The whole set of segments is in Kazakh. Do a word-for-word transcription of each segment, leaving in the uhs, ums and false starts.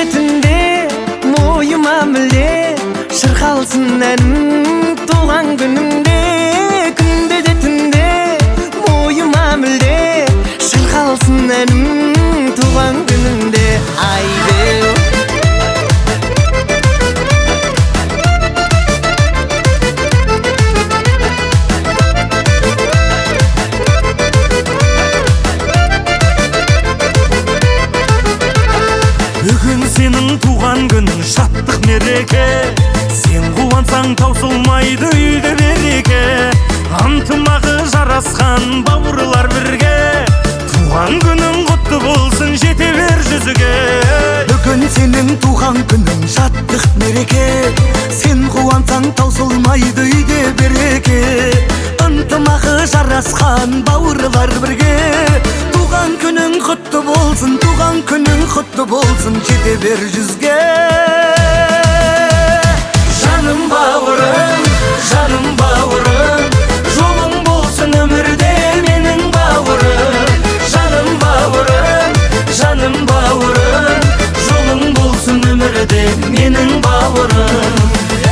Күнде түнде мойыма мүлде шырқалсын әнім туған күнімде. Күнде де түнде мойыма мүлде шырқалсын әнім туған күнімде. Айды Бүгін сенің туған күн шаттық мереке, сен қуансаң таусылмайды үйде береке. Антымағы жарасқан бауырлар бірге, туған күнің құтты болсын жете бер жүзіге. Бүгін сенің туған күнің шаттық мереке, сен қуансаң таусылмайды үйде береке. Ынтымағы жарасқан бауырлар бірге, туған күнің құтты болсын, туған күнің құтты болсын жете бер жүзге. Жаным бауырым, жаным бауырым, жолың болсын өмірде менің бауырым. Жаным бауырым, жаным бауырым, жолың болсын өмірде менің бауырым.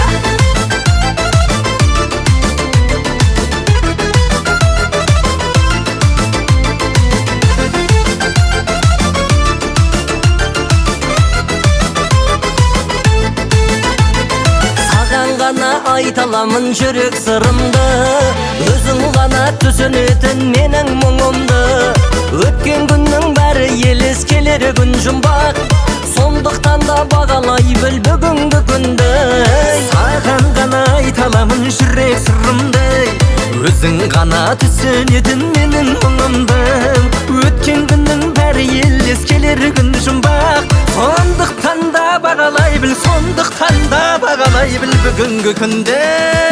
Айталамын жүрек сырымды, өзің ғана түсінетін менің мұңымды. Өткен күннің бәрі елес келер күн жұмбақ, сондықтан да бағалай біл бүгінгі күнді. Саған ғана айталамын жүрек сырымды, өзің ғана түсінетін менің мұңымды. Өткен күннің бәрі елес келер күн жұмбақ, сондықтан да бағалай біл, сондықтан да бағалай біл бүгінгі күнді.